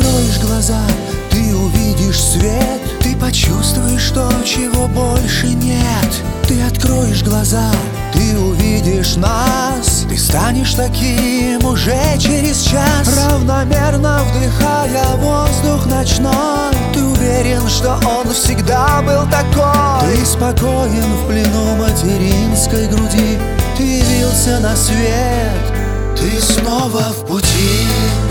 откроешь глаза, ты увидишь свет. Ты почувствуешь то, чего больше нет. Ты откроешь глаза, ты увидишь нас. Ты станешь таким уже через час. Равномерно вдыхая воздух ночной, ты уверен, что он всегда был такой. Ты спокоен в плену материнской груди. Ты явился на свет, ты снова в пути.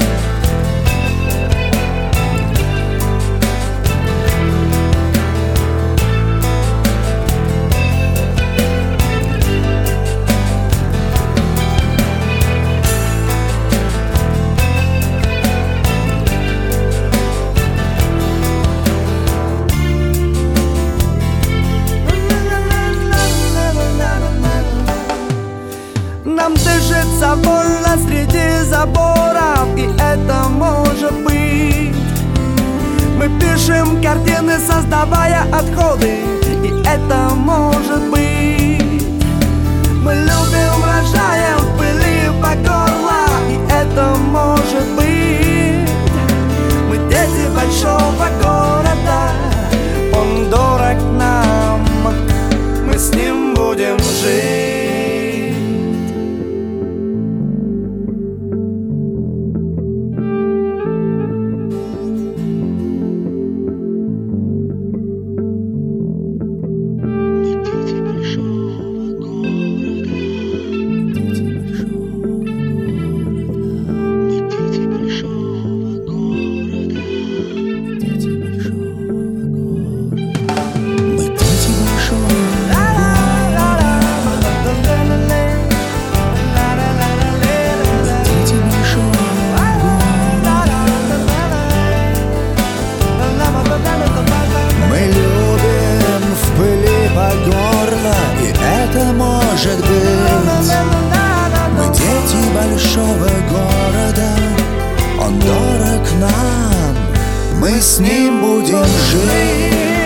Нам дышится больно среди заборов, и это может быть. Мы пишем картины, создавая отходы, и это может быть. Мы любим, рожаем в пыли по горло, и это может быть. Мы дети большого города, он дорог нам, мы с ним будем жить. Может быть, мы дети большого города, он дорог нам, мы с ним будем жить.